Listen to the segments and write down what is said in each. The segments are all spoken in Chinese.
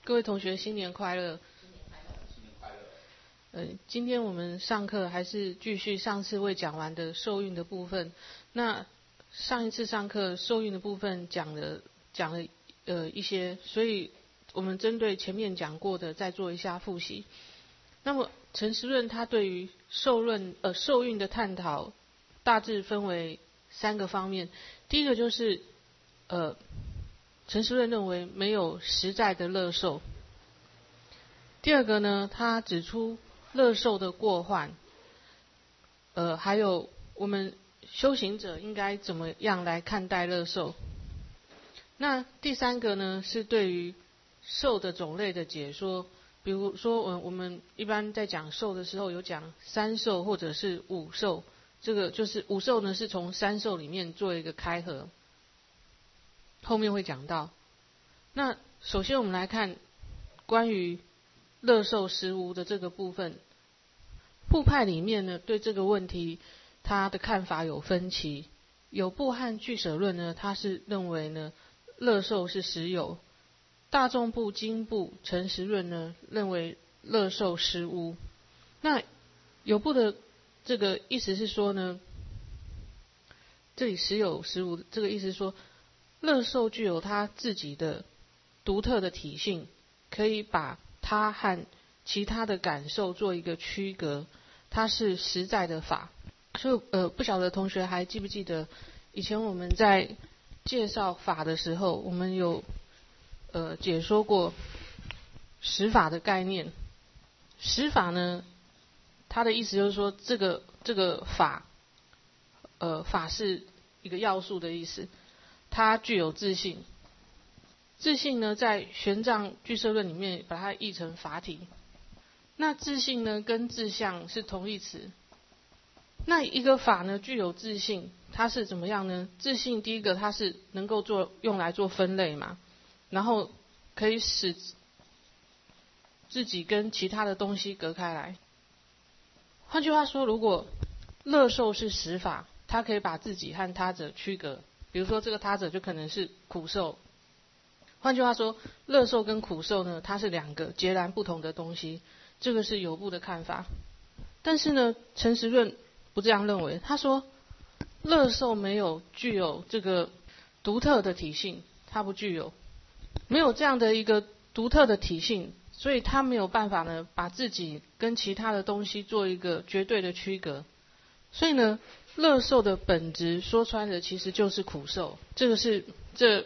各位同学新年快乐！今天我们上课还是继续上次未讲完的受孕的部分。那上一次上课受孕的部分讲了一些，所以我们针对前面讲过的再做一下复习。那么陈时润他对于受孕的探讨大致分为3个方面。第一个就是陈时润认为没有实在的乐受。第二个呢，他指出乐受的过患，还有我们修行者应该怎么样来看待乐受。那第3个呢，是对于受的种类的解说。比如说我们一般在讲受的时候有讲3受或者是5受，这个就是5受呢是从3受里面做一个开合，后面会讲到。那首先我们来看关于乐受实无的这个部分，部派里面呢对这个问题他的看法有分歧。有部和俱舍论呢，他是认为呢乐受是实有；大众部、经部、陈时润呢认为乐受实无。那有部的这个意思是说呢，这里实有实无这个意思是说，乐受具有它自己的独特的体性，可以把它和其他的感受做一个区隔，它是实在的法。所以不晓得同学还记不记得以前我们在介绍法的时候，我们有解说过实法的概念。实法呢，它的意思就是说这个法法是一个要素的意思，它具有自性。自性呢，在玄奘俱舍论里面把它译成法体。那自性呢，跟自相是同义词。那一个法呢，具有自性，它是怎么样呢？自性第一个，它是能够用来做分类嘛，然后可以使自己跟其他的东西隔开来。换句话说，如果乐受是实法，它可以把自己和他者区隔。比如说这个他者就可能是苦受。换句话说，乐受跟苦受呢，它是2个截然不同的东西，这个是有部的看法。但是呢，陈时润不这样认为，他说乐受没有具有这个独特的体性，它不具有，没有这样的一个独特的体性，所以他没有办法呢把自己跟其他的东西做一个绝对的区隔。所以呢，乐受的本质说穿了其实就是苦受，这个是这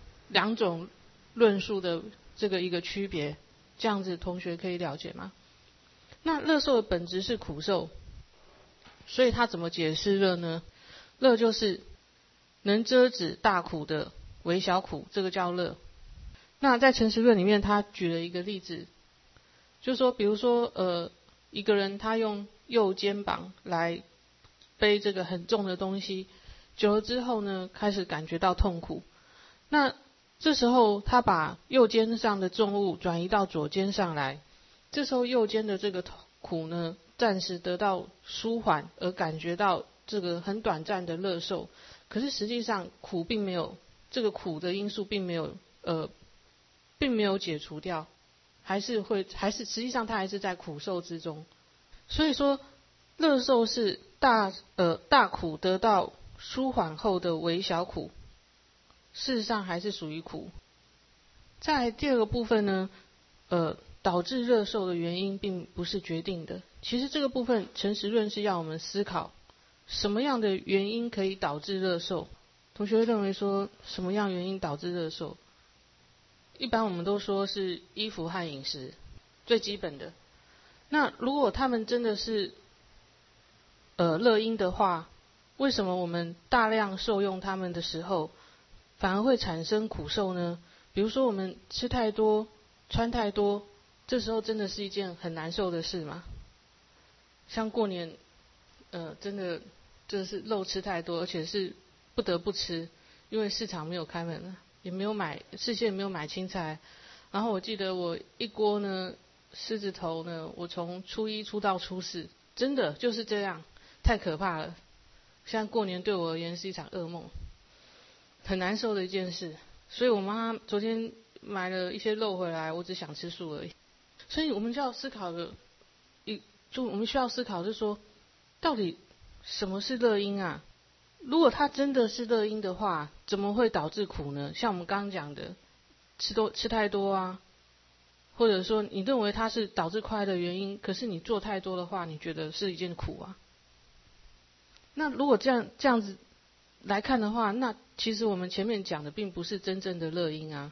2种论述的这个一个区别，这样子同学可以了解吗？那乐受的本质是苦受，所以他怎么解释乐呢？乐就是能遮止大苦的微小苦，这个叫乐。那在陈时润里面，他举了一个例子，就是说，比如说一个人他用右肩膀来背这个很重的东西，久了之后呢，开始感觉到痛苦。那这时候他把右肩上的重物转移到左肩上来，这时候右肩的这个苦呢，暂时得到舒缓，而感觉到这个很短暂的乐受。可是实际上苦并没有，这个苦的因素并没有解除掉，还是实际上它还是在苦受之中。所以说乐受是大苦得到舒缓后的微小苦，事实上还是属于苦。再来第2个部分呢，导致乐受的原因并不是决定的。其实这个部分陈时润是要我们思考什么样的原因可以导致乐受。同学会认为说什么样原因导致乐受？一般我们都说是衣服和饮食，最基本的。那如果他们真的是乐因的话，为什么我们大量受用他们的时候反而会产生苦受呢？比如说我们吃太多穿太多，这时候真的是一件很难受的事吗？像过年真的就是肉吃太多，而且是不得不吃，因为市场没有开门了，也没有买，事先也没有买青菜。然后我记得我一锅呢狮子头呢，我从初1出到初4，真的就是这样，太可怕了。现在过年对我而言是一场噩梦，很难受的一件事。所以我妈昨天买了一些肉回来，我只想吃素而已。所以我们就要思考我们需要思考就是说，到底什么是乐因啊？如果它真的是乐因的话，怎么会导致苦呢？像我们刚刚讲的，吃太多啊，或者说你认为它是导致快乐的原因，可是你做太多的话，你觉得是一件苦啊。那如果这样子来看的话，那其实我们前面讲的并不是真正的乐因啊。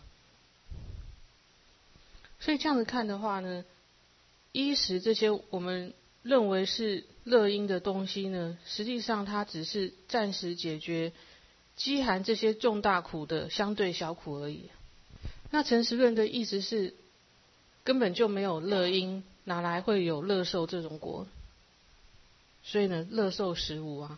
所以这样子看的话呢，衣食这些我们认为是乐因的东西呢，实际上它只是暂时解决饥寒这些重大苦的相对小苦而已。那陈时润的意思是，根本就没有乐因，哪来会有乐受这种果？所以呢，乐受实无啊。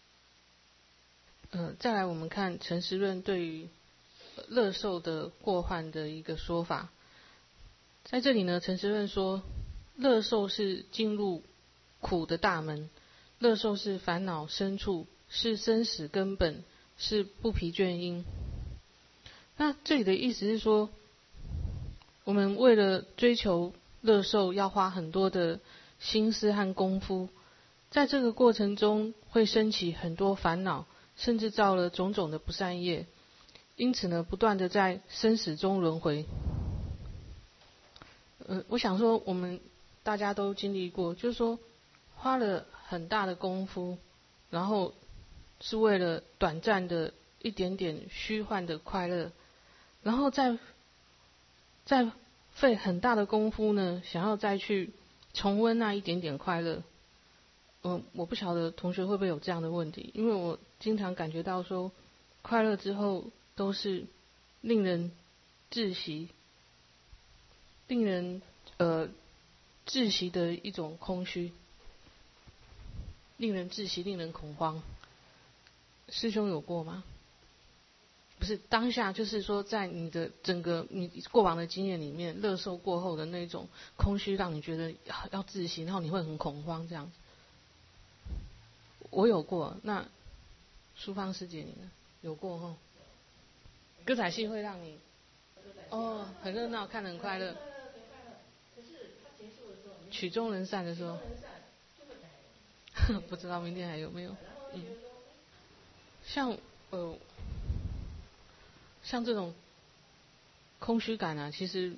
再来我们看陈时润对于乐受的过患的一个说法。在这里呢，陈时润说，乐受是进入苦的大门，乐受是烦恼深处，是生死根本，是不疲倦因。那这里的意思是说，我们为了追求乐受，要花很多的心思和功夫，在这个过程中会升起很多烦恼，甚至造了种种的不善业，因此呢，不断的在生死中轮回。我想说我们大家都经历过，就是说花了很大的功夫，然后是为了短暂的一点点虚幻的快乐，然后再费很大的功夫呢，想要再去重温那一点点快乐。我不晓得同学会不会有这样的问题，因为我经常感觉到说，快乐之后都是令人窒息，令人窒息的一种空虚，令人窒息，令人恐慌。师兄有过吗？不是当下，就是说在你的整个你过往的经验里面，乐受过后的那种空虚，让你觉得要窒息，然后你会很恐慌这样子。我有过，那淑芳师姐你呢？有过齁？歌仔戏会让你很热闹，看得很快乐。曲终人散的时候，不知道明天还有没有？像这种空虚感啊，其实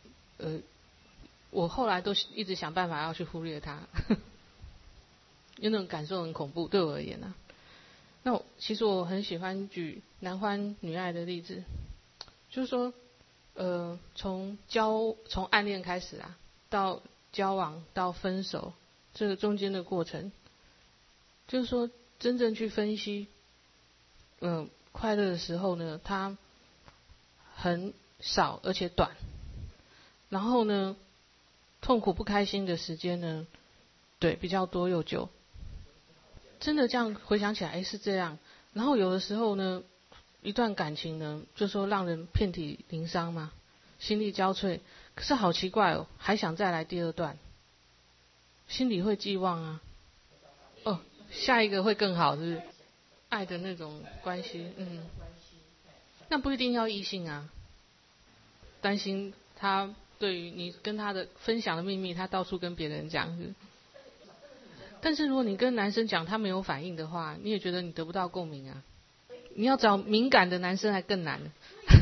我后来都一直想办法要去忽略它，因为那种感受很恐怖，对我而言啊。那其实我很喜欢举男欢女爱的例子，就是说，从暗恋开始啊，到交往到分手，这个中间的过程，就是说真正去分析，快乐的时候呢，它很少而且短，然后呢，痛苦不开心的时间呢，对，比较多又久。真的这样回想起来，是这样。然后有的时候呢，一段感情呢，就说让人遍体鳞伤嘛，心力交瘁。可是好奇怪哦，还想再来第二段，心里会寄望啊。下一个会更好，是不是？爱的那种关系，那不一定要异性啊。担心他对于你跟他的分享的秘密，他到处跟别人讲是。但是如果你跟男生讲他没有反应的话，你也觉得你得不到共鸣啊。你要找敏感的男生还更难，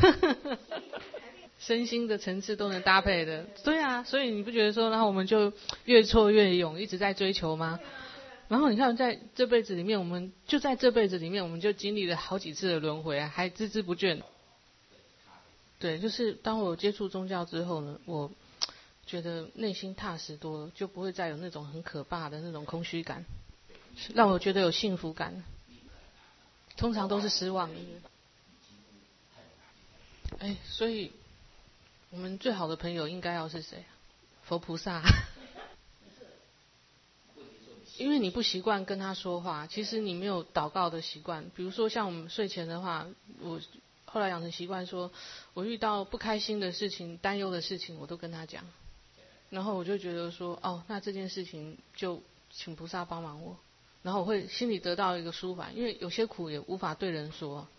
身心的层次都能搭配的。对啊，所以你不觉得说，然后我们就越挫越勇，一直在追求吗？然后你看，在这辈子里面，我们就经历了好几次的轮回啊，还孜孜不倦。对，就是当我接触宗教之后呢，我觉得内心踏实多了，就不会再有那种很可怕的那种空虚感，让我觉得有幸福感。通常都是失望的。所以我们最好的朋友应该要是谁？佛菩萨。因为你不习惯跟他说话，其实你没有祷告的习惯。比如说像我们睡前的话，我后来养成习惯说，我遇到不开心的事情、担忧的事情，我都跟他讲。然后我就觉得说，那这件事情就请菩萨帮忙我。然后我会心里得到一个舒缓，因为有些苦也无法对人说，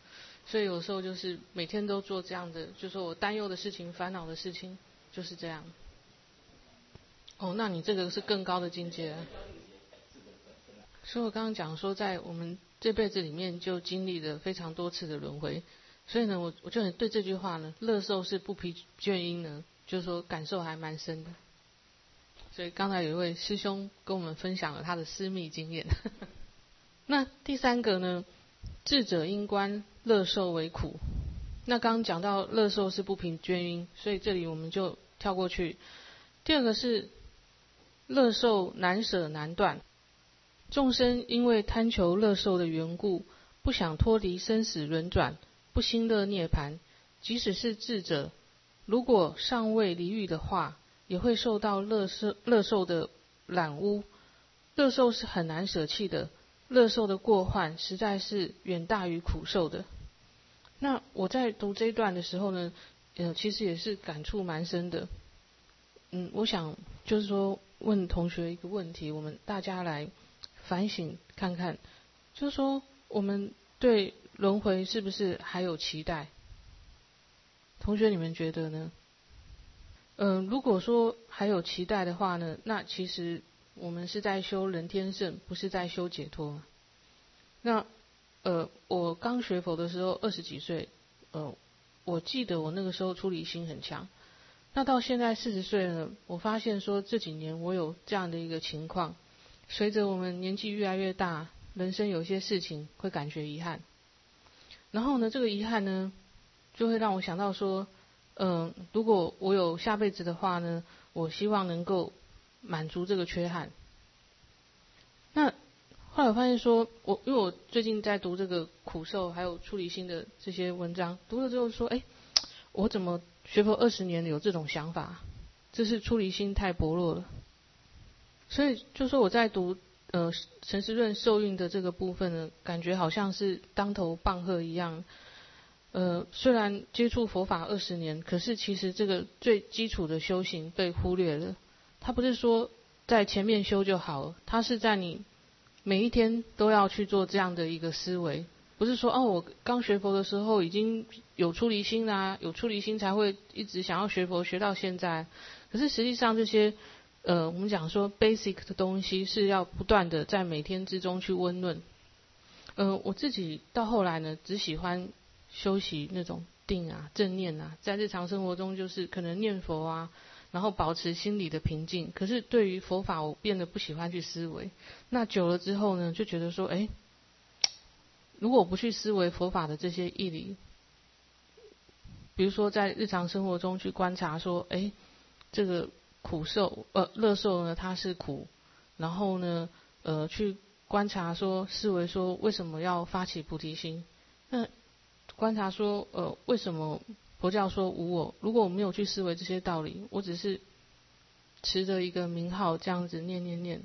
所以有时候就是每天都做这样的，就是说我担忧的事情、烦恼的事情，就是这样。哦，那你这个是更高的境界了。所以我刚刚讲说，在我们这辈子里面就经历了非常多次的轮回，所以呢，我就很对这句话呢，乐受是不疲倦因呢，就是说感受还蛮深的。所以刚才有一位师兄跟我们分享了他的私密经验。那第三个呢，智者因观乐受为苦。那刚刚讲到乐受是不疲倦因，所以这里我们就跳过去。第二个是乐受难舍难断。众生因为贪求乐受的缘故，不想脱离生死轮转，不心乐涅槃。即使是智者，如果尚未离欲的话，也会受到乐受的染污。乐受是很难舍弃的，乐受的过患实在是远大于苦受的。那我在读这一段的时候呢，其实也是感触蛮深的。我想就是说问同学一个问题，我们大家来反省看看，就是说我们对轮回是不是还有期待？同学你们觉得呢？如果说还有期待的话呢，那其实我们是在修人天圣，不是在修解脱。那我刚学佛的时候20几岁，我记得我那个时候出离心很强。那到现在40岁呢，我发现说这几年我有这样的一个情况。随着我们年纪越来越大，人生有些事情会感觉遗憾。然后呢，这个遗憾呢，就会让我想到说，如果我有下辈子的话呢，我希望能够满足这个缺憾。那后来我发现说，因为我最近在读这个苦受还有出离心的这些文章，读了之后说，我怎么学佛20年有这种想法？这是出离心太薄弱了。所以就说我在读陈时润受孕的这个部分呢，感觉好像是当头棒喝一样。虽然接触佛法20年，可是其实这个最基础的修行被忽略了。它不是说在前面修就好了，它是在你每一天都要去做这样的一个思维。不是说我刚学佛的时候已经有出离心啦，有出离心才会一直想要学佛学到现在。可是实际上这些我们讲说 basic 的东西是要不断的在每天之中去温润。我自己到后来呢，只喜欢修习那种定啊、正念啊，在日常生活中就是可能念佛啊，然后保持心理的平静。可是对于佛法，我变得不喜欢去思维。那久了之后呢，就觉得说，如果我不去思维佛法的这些义理，比如说在日常生活中去观察说，这个苦受乐受呢，它是苦，然后呢去观察说思维说为什么要发起菩提心，那观察说为什么佛教说无我，如果我没有去思维这些道理，我只是持着一个名号这样子念念念，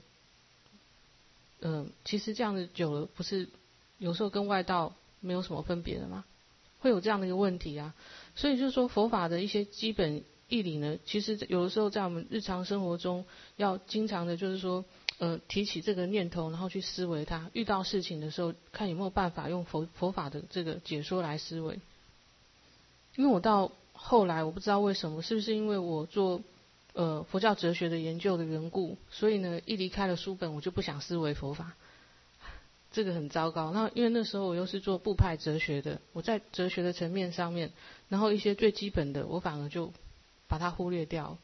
其实这样子久了不是有时候跟外道没有什么分别的吗？会有这样的一个问题啊。所以就是说佛法的一些基本义理呢，其实有的时候在我们日常生活中要经常的就是说提起这个念头，然后去思维它，遇到事情的时候看有没有办法用佛法的这个解说来思维。因为我到后来我不知道为什么，是不是因为我做佛教哲学的研究的缘故，所以呢一离开了书本我就不想思维佛法，这个很糟糕。那因为那时候我又是做部派哲学的，我在哲学的层面上面，然后一些最基本的我反而就把它忽略掉。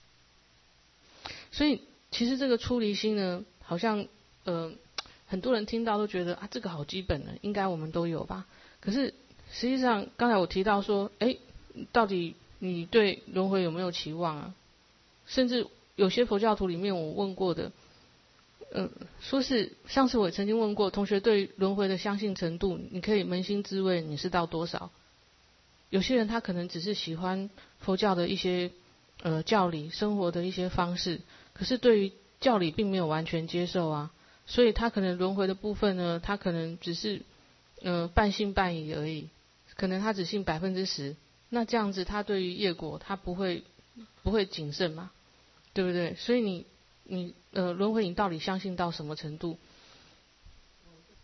所以其实这个出离心呢，好像很多人听到都觉得这个好基本的，应该我们都有吧。可是实际上刚才我提到说，到底你对轮回有没有期望啊？甚至有些佛教徒里面我问过的，说是上次我也曾经问过同学对轮回的相信程度，你可以扪心自问你是到多少？有些人他可能只是喜欢佛教的一些教理，生活的一些方式，可是对于教理并没有完全接受啊，所以他可能轮回的部分呢，他可能只是半信半疑而已，可能他只信10%，那这样子他对于业果他不会谨慎嘛，对不对？所以你轮回你到底相信到什么程度？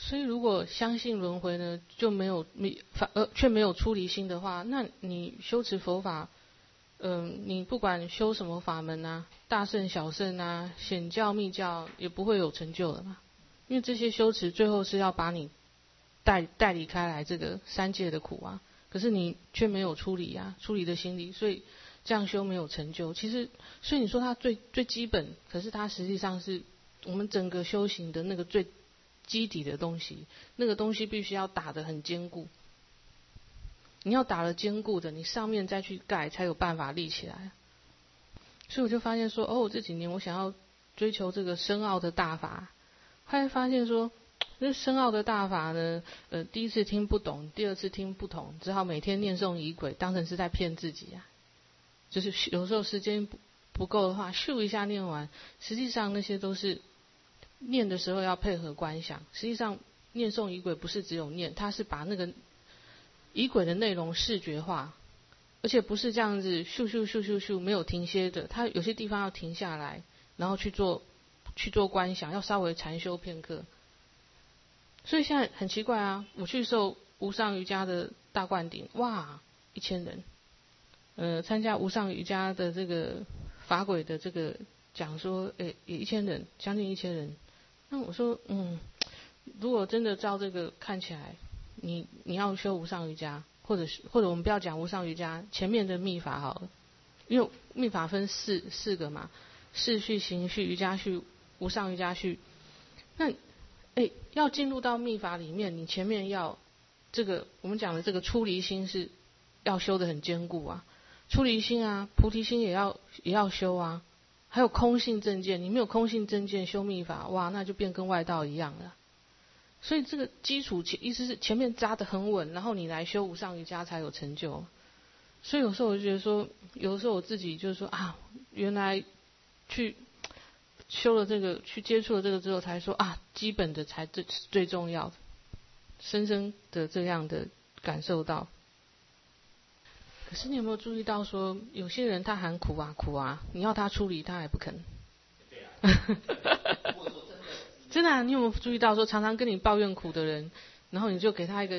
所以如果相信轮回呢，就却没有出离心的话，那你修持佛法，你不管修什么法门啊，大乘小乘啊，显教密教，也不会有成就的嘛。因为这些修持最后是要把你带离开来这个三界的苦啊，可是你却没有出离啊，出离的心理，所以这样修没有成就。其实，所以你说它最基本，可是它实际上是我们整个修行的那个最基底的东西，那个东西必须要打得很坚固。你要打了坚固的，你上面再去盖，才有办法立起来。所以我就发现说，这几年我想要追求这个深奥的大法，后来发现说，这深奥的大法呢，第一次听不懂，第二次听不懂，只好每天念诵仪轨，当成是在骗自己啊。就是有时候时间不够的话，咻一下念完，实际上那些都是念的时候要配合观想。实际上念诵仪轨不是只有念，它是把那个仪轨的内容视觉化，而且不是这样子咻咻咻咻咻没有停歇的，它有些地方要停下来，然后去做观想，要稍微禅修片刻。所以现在很奇怪啊，我去受无上瑜伽的大灌顶，哇，1000人，参加无上瑜伽的这个法轨的这个讲说，也1000人，将近1000人。那我说，如果真的照这个看起来，你要修无上瑜伽，或者我们不要讲无上瑜伽，前面的密法好了，因为密法分四个嘛，事序、行序、瑜伽序、无上瑜伽序。那要进入到密法里面，你前面要这个我们讲的这个出离心是要修得很坚固啊，出离心啊，菩提心也要修啊，还有空性正见，你没有空性正见修密法，哇，那就变跟外道一样了。所以这个基础意思是前面扎得很稳，然后你来修无上瑜伽才有成就。所以有时候我就觉得说，有时候我自己就是说啊，原来去修了这个，去接触了这个之后，才说啊，基本的才最重要的，深深的这样的感受到。可是你有没有注意到说，有些人他喊苦啊苦啊，你要他出离他还不肯。真的啊，你有没有注意到说，常常跟你抱怨苦的人，然后你就给他一个，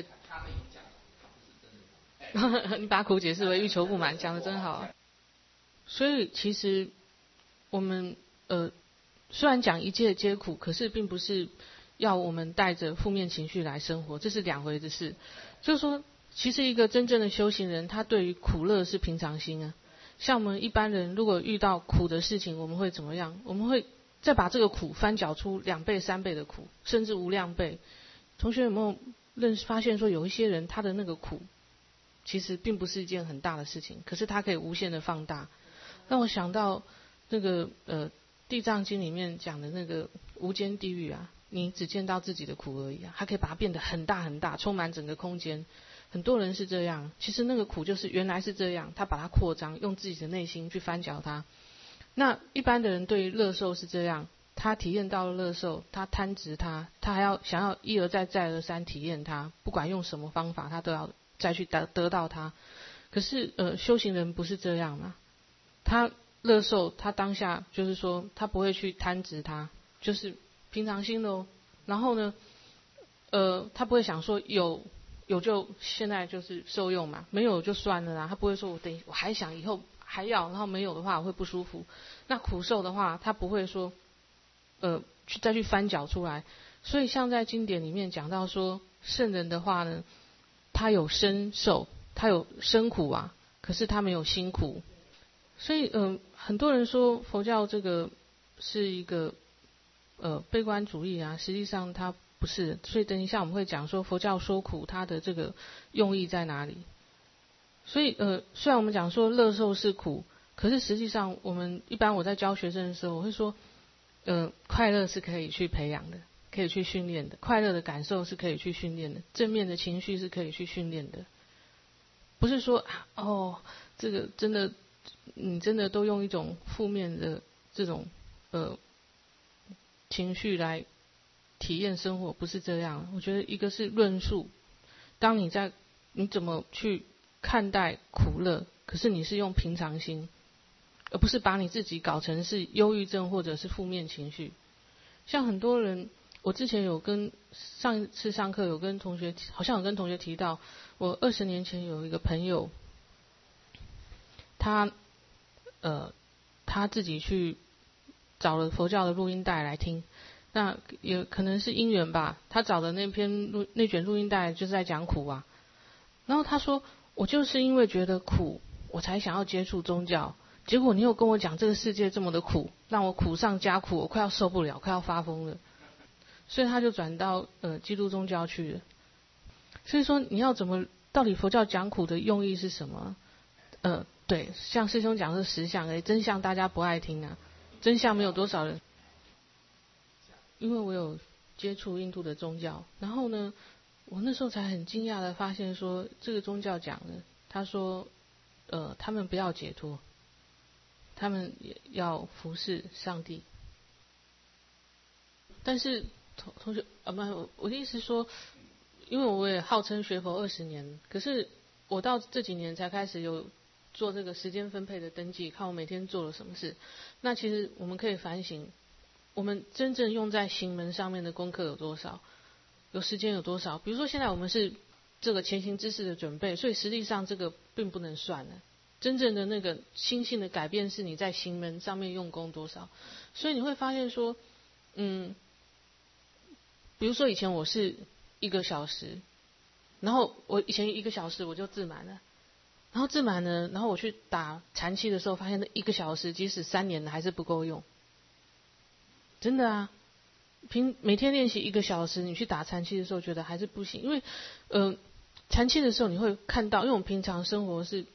你把苦解释为欲求不满，讲得真好。所以其实我们虽然讲一切皆苦，可是并不是要我们带着负面情绪来生活，这是两回的事。就是说，其实一个真正的修行人，他对于苦乐是平常心啊。像我们一般人，如果遇到苦的事情，我们会怎么样？我们会再把这个苦翻搅出2倍、3倍的苦，甚至无量倍。同学有没有发现说，有一些人他的那个苦，其实并不是一件很大的事情，可是他可以无限的放大。让我想到那个地藏经里面讲的那个无间地狱啊，你只见到自己的苦而已啊，它可以把它变得很大很大，充满整个空间。很多人是这样，其实那个苦就是原来是这样，他把它扩张，用自己的内心去翻搅它。那一般的人对于乐受是这样，他体验到了乐受，他贪执他还要想要一而再再而三体验它，不管用什么方法，他都要再去得到它。可是修行人不是这样嘛，他乐受他当下就是说他不会去贪执它，就是平常心咯。然后呢他不会想说有就现在就是受用嘛，没有就算了啦，他不会说我还想以后还要，然后没有的话我会不舒服。那苦受的话他不会说再去翻搅出来。所以像在经典里面讲到说，圣人的话呢，他有身受，他有身苦啊，可是他没有心苦。所以很多人说佛教这个是一个悲观主义啊，实际上它不是。所以等一下我们会讲说佛教说苦它的这个用意在哪里。所以虽然我们讲说乐受是苦，可是实际上我在教学生的时候，我会说快乐是可以去培养的，可以去训练的，快乐的感受是可以去训练的，正面的情绪是可以去训练的。不是说这个真的你真的都用一种负面的这种情绪来体验生活，不是这样。我觉得一个是论述，当你怎么去看待苦乐，可是你是用平常心，而不是把你自己搞成是忧郁症或者是负面情绪。像很多人我之前有跟上一次上课有跟同学，好像有跟同学提到，我20年前有一个朋友，他自己去找了佛教的录音带来听，那也可能是因缘吧，他找的那卷录音带就是在讲苦啊。然后他说，我就是因为觉得苦，我才想要接触宗教，结果你又跟我讲这个世界这么的苦，让我苦上加苦，我快要受不了，快要发疯了。所以他就转到基督宗教去了。所以说你要怎么，到底佛教讲苦的用意是什么？对，像师兄讲的是实相，真相大家不爱听啊，真相没有多少人。因为我有接触印度的宗教，然后呢，我那时候才很惊讶的发现说，这个宗教讲的，他说，他们不要解脱，他们也要服侍上帝。但是同学不，我的意思是说，因为我也号称学佛20年，可是我到这几年才开始有做这个时间分配的登记，看我每天做了什么事。那其实我们可以反省，我们真正用在行门上面的功课有多少，有时间有多少。比如说现在我们是这个前行知识的准备，所以实际上这个并不能算的。真正的那个心性的改变是你在行门上面用功多少。所以你会发现说，比如说以前我是1个小时，然后我以前1个小时我就自满了，然后自满了，然后我去打禅期的时候，发现那1个小时即使3年了还是不够用。真的啊，每天练习1个小时，你去打禅期的时候觉得还是不行，因为禅期的时候你会看到，因为我们平常生活是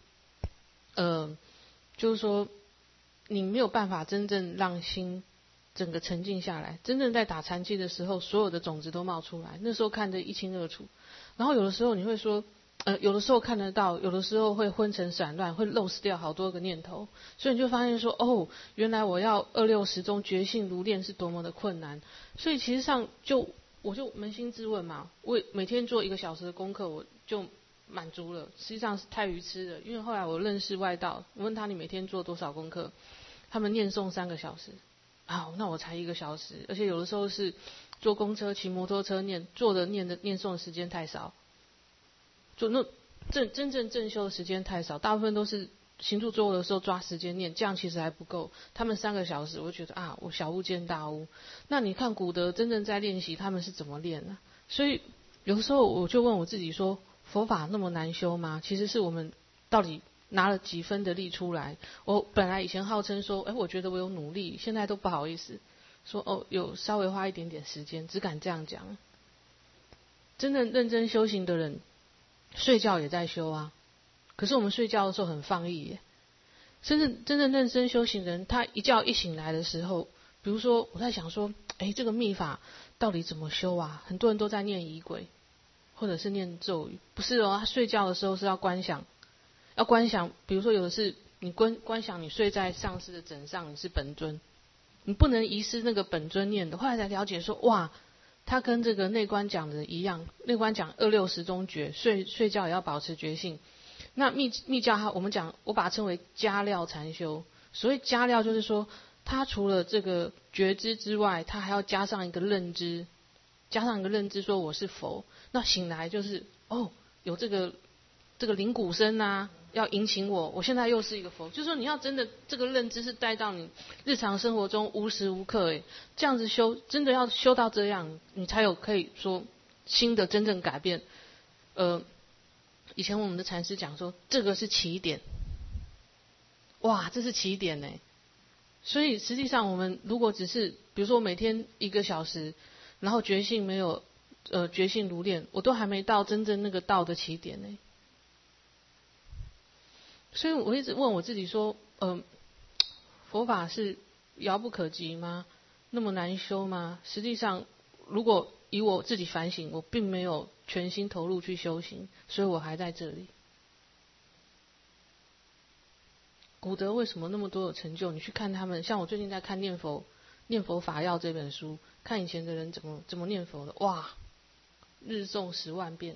就是说你没有办法真正让心整个沉静下来，真正在打禅期的时候，所有的种子都冒出来，那时候看得一清二楚。然后有的时候你会说，有的时候看得到，有的时候会昏沉散乱，会漏失掉好多个念头，所以你就发现说，原来我要2、6、10中觉性如练是多么的困难。所以其实上我就扪心自问嘛，我每天做1个小时的功课，我就满足了，实际上是太愚痴了。因为后来我认识外道，我问他你每天做多少功课，他们念诵3个小时。那我才1个小时，而且有的时候是坐公车、骑摩托车念，坐的念诵的时间太少，就那真正正修的时间太少，大部分都是行住坐卧的时候抓时间念，这样其实还不够。他们3个小时，我就觉得我小巫见大巫。那你看古德真正在练习，他们是怎么练呢？所以有的时候我就问我自己说，佛法那么难修吗？其实是我们到底拿了几分的力出来。我本来以前号称说，我觉得我有努力，现在都不好意思说有稍微花一点点时间，只敢这样讲。真正认真修行的人，睡觉也在修啊。可是我们睡觉的时候很放逸耶。真正认真修行的人，他一觉一醒来的时候，比如说我在想说，这个密法到底怎么修啊？很多人都在念仪轨，或者是念咒语，不是他睡觉的时候是要观想。比如说有的是你观想你睡在上师的枕上，你是本尊，你不能遗失那个本尊念的。后来才了解说，哇，他跟这个内观讲的一样，内观讲2、6、10中觉，睡觉也要保持觉性。那密教我把它称为加料禅修。所谓加料就是说，他除了这个觉知之外，他还要加上一个认知，说我是佛。那醒来就是有这个铃鼓声啊，要引请我现在又是一个佛。就是说你要真的这个认知是带到你日常生活中无时无刻，这样子修，真的要修到这样，你才有可以说心的真正改变。以前我们的禅师讲说，这个是起点。哇，这是起点耶。所以实际上我们如果只是比如说每天1个小时，然后觉性没有觉性如练，我都还没到真正那个道的起点耶。所以我一直问我自己说，佛法是遥不可及吗？那么难修吗？实际上如果以我自己反省，我并没有全心投入去修行，所以我还在这里。古德为什么那么多有成就？你去看他们，像我最近在看念佛法要这本书，看以前的人怎么念佛的，哇，日诵10万遍，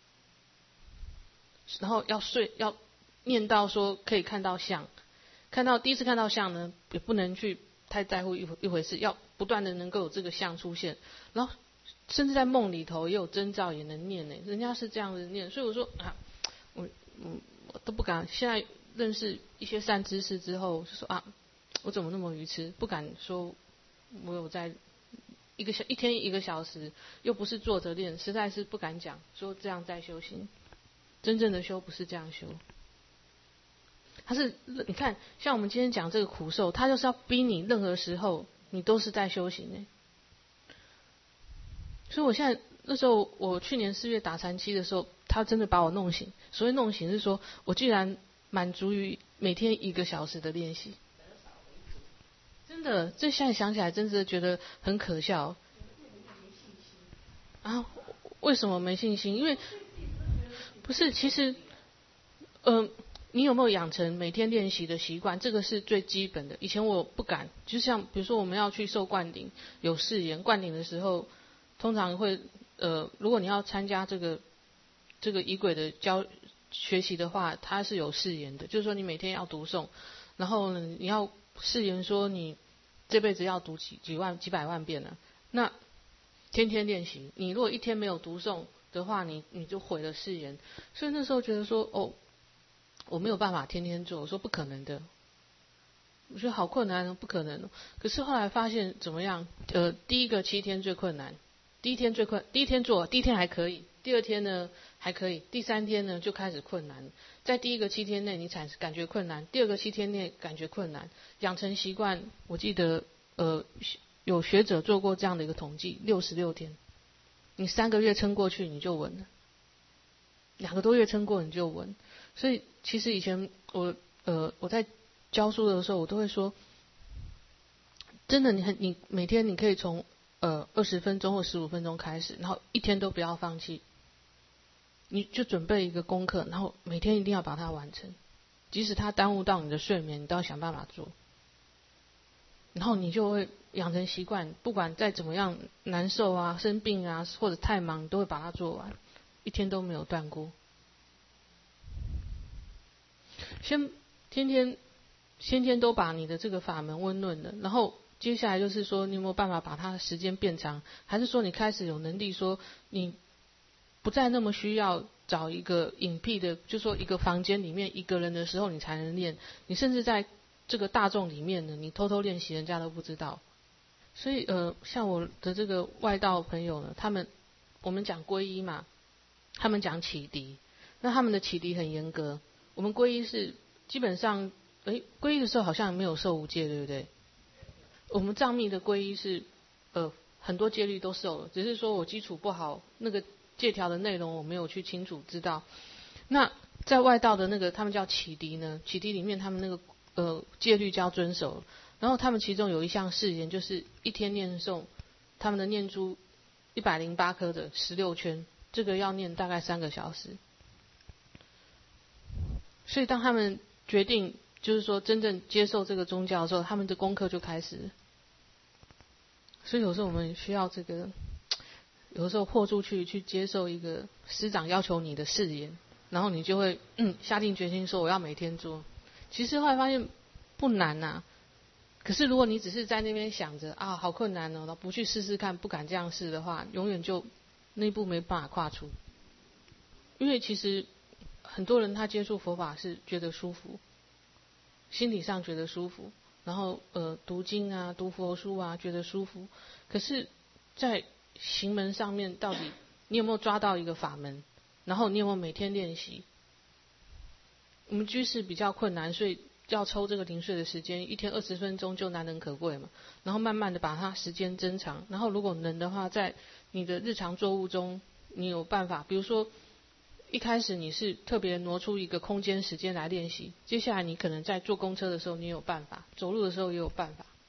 然后要念到说可以看到相，第一次看到相呢，也不能去太在乎一回事，要不断的能够有这个相出现，然后甚至在梦里头也有征兆也能念呢，人家是这样子念，所以我说啊，我都不敢。现在认识一些善知识之后，就说啊，我怎么那么愚痴，不敢说我有在一天1个小时，又不是坐着练，实在是不敢讲说这样在修行。真正的修不是这样修，他是你看，像我们今天讲这个苦受，他就是要逼你任何时候你都是在修行呢。所以我现在那时候我去年4月打禅期的时候，他真的把我弄醒。所谓弄醒是说我居然满足于每天1个小时的练习，真的，这现在想起来真的觉得很可笑啊！为什么没信心？因为不是，其实你有没有养成每天练习的习惯？这个是最基本的。以前我不敢，就像比如说我们要去受灌顶，有誓言，灌顶的时候通常会如果你要参加这个仪轨的学习的话，它是有誓言的，就是说你每天要读诵，然后呢你要誓言说你这辈子要读几百万遍了，那天天练习。你如果一天没有读诵的话，你就毁了誓言。所以那时候觉得说我没有办法天天做，我说不可能的，我觉得好困难，不可能。可是后来发现怎么样？第一个7天最困难，第一天做，第一天还可以，第2天呢还可以，第3天呢就开始困难。在第一个7天内你感觉困难，第2个7天内感觉困难，养成习惯。我记得有学者做过这样的一个统计，66天，你3个月撑过去你就稳了，2个多月撑过你就稳。所以其实以前我在教书的时候，我都会说，真的你每天你可以从20分钟或15分钟开始，然后1天都不要放弃，你就准备一个功课，然后每天一定要把它完成，即使它耽误到你的睡眠，你都要想办法做，然后你就会养成习惯，不管再怎么样难受啊、生病啊或者太忙，你都会把它做完，1天都没有断过。先天都把你的这个法门温润了，然后接下来就是说你有没有办法把它的时间变长，还是说你开始有能力说你不再那么需要找一个隐蔽的，就说一个房间里面1个人的时候你才能练，你甚至在这个大众里面呢，你偷偷练习人家都不知道。所以像我的这个外道朋友呢，我们讲皈依嘛，他们讲启迪，那他们的启迪很严格。我们皈依是基本上皈依的时候好像没有受无戒，对不对？我们藏密的皈依是很多戒律都受了，只是说我基础不好，那个戒条的内容我没有去清楚知道。那在外道的那个他们叫启迪呢，启迪里面他们那个戒律就要遵守，然后他们其中有一项誓言就是1天念诵他们的念珠108颗的16圈，这个要念大概3个小时。所以当他们决定就是说真正接受这个宗教的时候，他们的功课就开始了。所以有时候我们需要这个，有时候豁出去接受一个师长要求你的誓言，然后你就会下定决心说我要每天做。其实后来发现不难啊，可是如果你只是在那边想着啊好困难哦，不去试试看，不敢这样试的话，永远就那一步没办法跨出。因为其实很多人他接触佛法是觉得舒服，心理上觉得舒服，然后读经啊、读佛书啊觉得舒服，可是在行门上面到底你有没有抓到一个法门，然后你有没有每天练习？我们居士比较困难，所以要抽这个零碎的时间，1天20分钟就难能可贵嘛，然后慢慢的把它时间增长，然后如果能的话，在你的日常作务中你有办法，比如说一开始你是特别挪出一个空间时间来练习，接下来你可能在坐公车的时候你有办法，走路的时候也有办法，